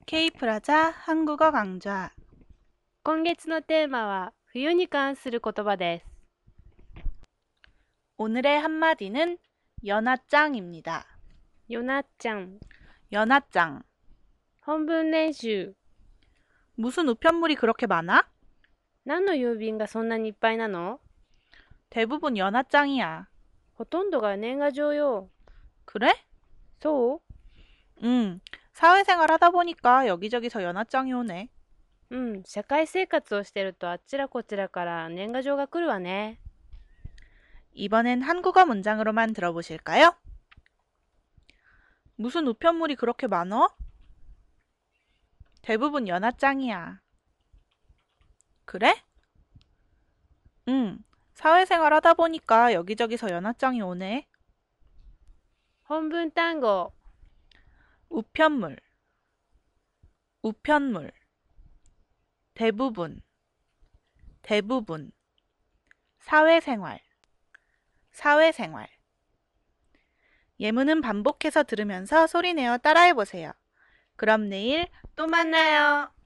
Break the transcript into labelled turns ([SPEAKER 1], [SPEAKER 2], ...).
[SPEAKER 1] Kプラザ한국어 강좌.
[SPEAKER 2] 今月のテーマは冬に関する言葉です。
[SPEAKER 1] 오늘의 한마디는 연하장입니다.
[SPEAKER 2] よなっちゃん、
[SPEAKER 1] 연하장.
[SPEAKER 2] 本文練習。
[SPEAKER 1] 무슨 우편물이 그렇게 많아?
[SPEAKER 2] 何の郵便がそんなにいっぱいなの？
[SPEAKER 1] 대부분 연하장이야.
[SPEAKER 2] ほとんどが年賀状よ。
[SPEAKER 1] 그래?
[SPEAKER 2] そ
[SPEAKER 1] 사회생활 하다 보니까 여기저기서 연하장이 오네.
[SPEAKER 2] う？社会生活をしてるとあちらこちらから年賀状が来るわね。
[SPEAKER 1] 이번엔 한국어 문장으로만 들어보실까요? 무슨 우편물이 그렇게 많어? 대부분 연하장이야. 그래? 사회생활 하다 보니까 여기저기서 연하장이 오네.
[SPEAKER 2] 本文単語、
[SPEAKER 1] 우편물, 우편물. 대부분, 대부분. 사회생활, 사회생활. 예문은 반복해서 들으면서 소리내어 따라해보세요. 그럼 내일 또 만나요.